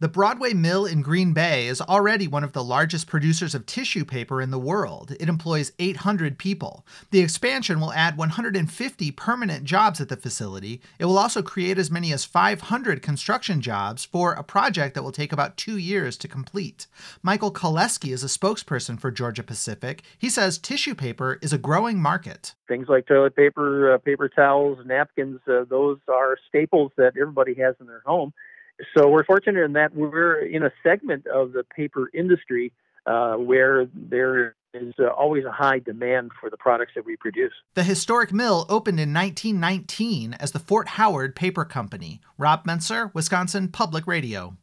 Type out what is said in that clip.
The Broadway Mill in Green Bay is already one of the largest producers of tissue paper in the world. It employs 800 people. The expansion will add 150 permanent jobs at the facility. It will also create as many as 500 construction jobs for a project that will take about 2 years to complete. Michael Koleski is a spokesperson for Georgia Pacific. He says tissue paper is a growing market. Things like toilet paper, paper towels, napkins, those are staples that everybody has in their home. So we're fortunate in that we're in a segment of the paper industry where there is always a high demand for the products that we produce. The historic mill opened in 1919 as the Fort Howard Paper Company. Rob Mentzer, Wisconsin Public Radio.